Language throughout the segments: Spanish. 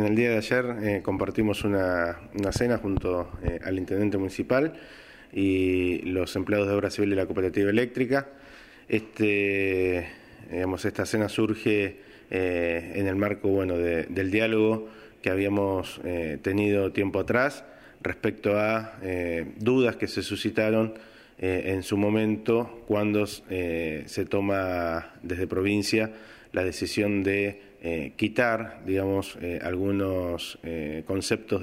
en el día de ayer compartimos una cena junto al intendente municipal y los empleados de obra civil de la cooperativa eléctrica. Esta cena surge en el marco del diálogo que habíamos tenido tiempo atrás respecto a dudas que se suscitaron en su momento cuando se toma desde provincia la decisión de quitar, algunos conceptos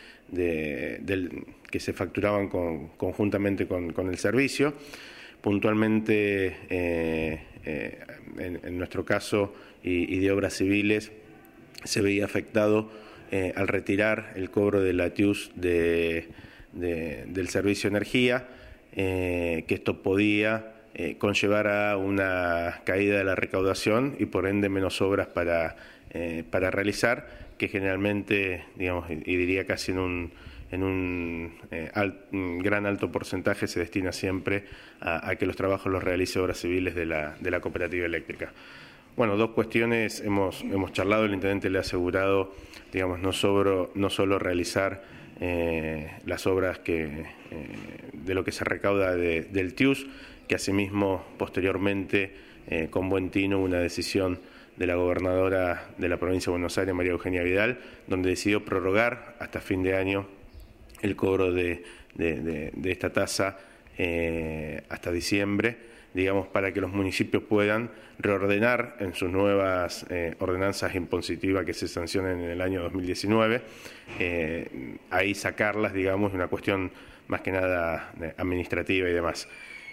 que se facturaban conjuntamente con el servicio. Puntualmente, en nuestro caso y de obras civiles, se veía afectado al retirar el cobro de la TIUS del servicio de energía, que esto podía conllevar a una caída de la recaudación y por ende menos obras para realizar, que generalmente, y diría casi en un gran alto porcentaje se destina siempre a que los trabajos los realice Obras Civiles de la cooperativa eléctrica. Bueno, dos cuestiones hemos charlado. El intendente le ha asegurado, no solo realizar las obras de lo que se recauda del TIUS, que asimismo posteriormente, con buen tino, una decisión de la gobernadora de la provincia de Buenos Aires, María Eugenia Vidal, donde decidió prorrogar hasta fin de año el cobro de esta tasa hasta diciembre, para que los municipios puedan reordenar en sus nuevas ordenanzas impositivas que se sancionen en el año 2019, ahí sacarlas, una cuestión más que nada administrativa y demás.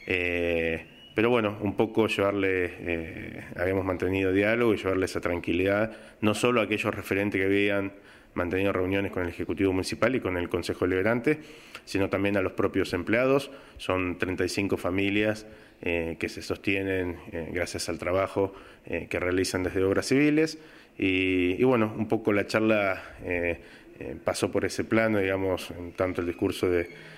Pero bueno, un poco habíamos mantenido diálogo y llevarle esa tranquilidad, no solo a aquellos referentes que habían mantenido reuniones con el Ejecutivo Municipal y con el Consejo Deliberante, sino también a los propios empleados. Son 35 familias que se sostienen gracias al trabajo que realizan desde Obras Civiles. Y bueno, un poco la charla pasó por ese plano, tanto el discurso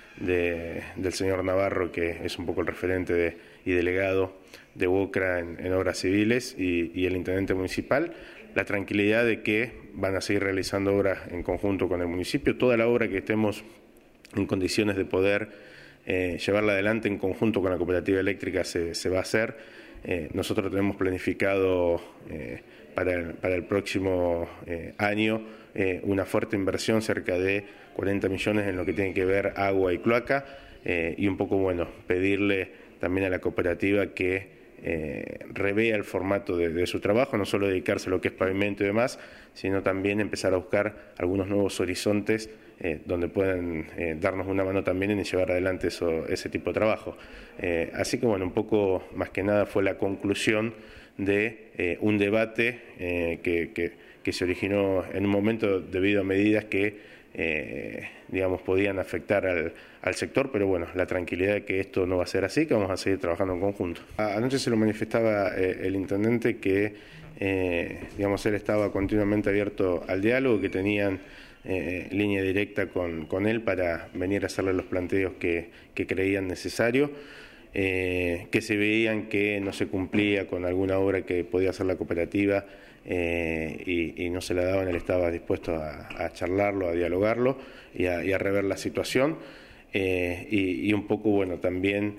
del señor Navarro, que es un poco el referente y delegado de UOCRA en Obras Civiles, y el intendente municipal, la tranquilidad de que van a seguir realizando obras en conjunto con el municipio. Toda la obra que estemos en condiciones de poder llevarla adelante en conjunto con la cooperativa eléctrica se va a hacer. Nosotros tenemos planificado para el próximo año una fuerte inversión, cerca de 40 millones en lo que tiene que ver agua y cloaca, y un poco, pedirle también a la cooperativa que revea el formato de su trabajo, no solo dedicarse a lo que es pavimento y demás, sino también empezar a buscar algunos nuevos horizontes donde puedan darnos una mano también en llevar adelante ese tipo de trabajo. Así que un poco más que nada fue la conclusión de un debate que se originó en un momento debido a medidas que podían afectar al sector, pero la tranquilidad de que esto no va a ser así, que vamos a seguir trabajando en conjunto. Anoche se lo manifestaba el intendente que él estaba continuamente abierto al diálogo, que tenían línea directa con él para venir a hacerle los planteos que creían necesarios, que se veían que no se cumplía con alguna obra que podía hacer la cooperativa y no se la daban. Él estaba dispuesto a charlarlo, a dialogarlo y a rever la situación, y un poco también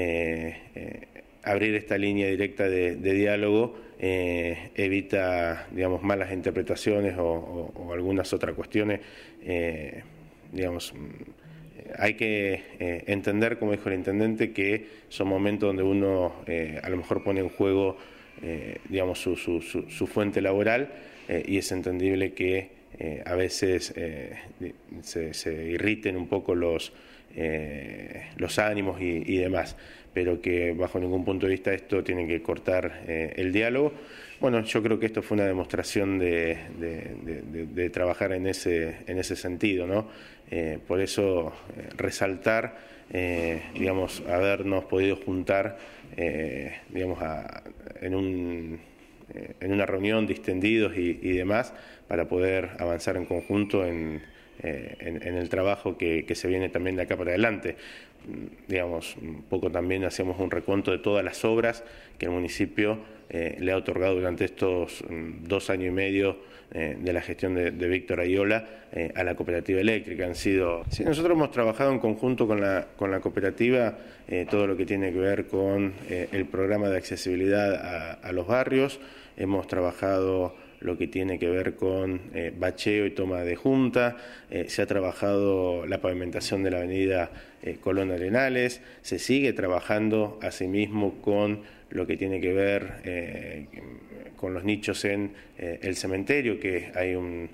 abrir esta línea directa de diálogo evita malas interpretaciones o algunas otras cuestiones. Hay que entender, como dijo el intendente, que son momentos donde uno a lo mejor pone en juego su fuente laboral, y es entendible que a veces se irriten un poco los ánimos y demás, pero que bajo ningún punto de vista esto tiene que cortar el diálogo. Yo creo que esto fue una demostración de trabajar en ese sentido, ¿no? Por eso resaltar, habernos podido juntar, en una reunión distendidos y demás, para poder avanzar en conjunto en en el trabajo que se viene también de acá para adelante. Digamos, un poco también hacemos un recuento de todas las obras que el municipio le ha otorgado durante estos 2 años y medio de la gestión de Víctor Ayola a la cooperativa eléctrica. Sí, nosotros hemos trabajado en conjunto con la cooperativa todo lo que tiene que ver con el programa de accesibilidad a los barrios. Hemos trabajado lo que tiene que ver con bacheo y toma de junta, se ha trabajado la pavimentación de la avenida Colón Arenales, se sigue trabajando asimismo con lo que tiene que ver con los nichos en el cementerio, que hay un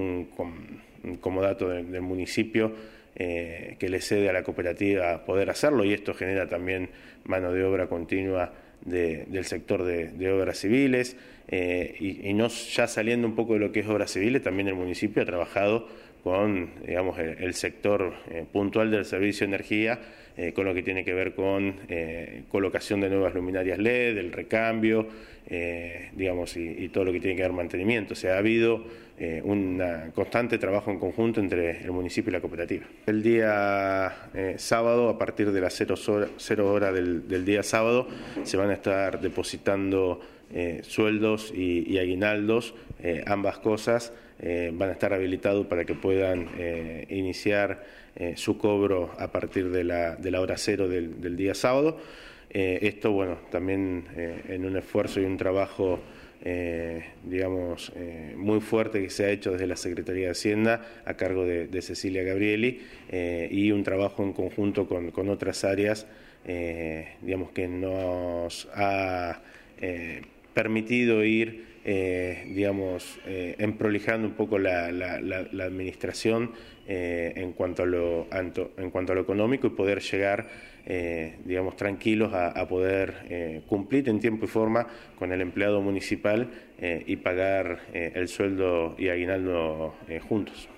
comodato del municipio que le cede a la cooperativa poder hacerlo, y esto genera también mano de obra continua del sector de obras civiles, y no, ya saliendo un poco de lo que es obras civiles, también el municipio ha trabajado con, digamos, el sector puntual del servicio de energía, con lo que tiene que ver con colocación de nuevas luminarias LED, el recambio, digamos, y todo lo que tiene que ver mantenimiento. O sea, ha habido un constante trabajo en conjunto entre el municipio y la cooperativa. El día sábado, a partir de las 0 horas del día sábado, se van a estar depositando sueldos y aguinaldos, ambas cosas van a estar habilitados para que puedan iniciar su cobro a partir de la hora 0 del día sábado. Esto, bueno, también en un esfuerzo y un trabajo digamos, muy fuerte que se ha hecho desde la Secretaría de Hacienda a cargo de Cecilia Gabrieli, y un trabajo en conjunto con otras áreas, digamos, que nos ha permitido ir, digamos, emprolijando un poco la administración en cuanto a lo económico, y poder llegar, digamos, tranquilos a poder cumplir en tiempo y forma con el empleado municipal y pagar el sueldo y aguinaldo juntos.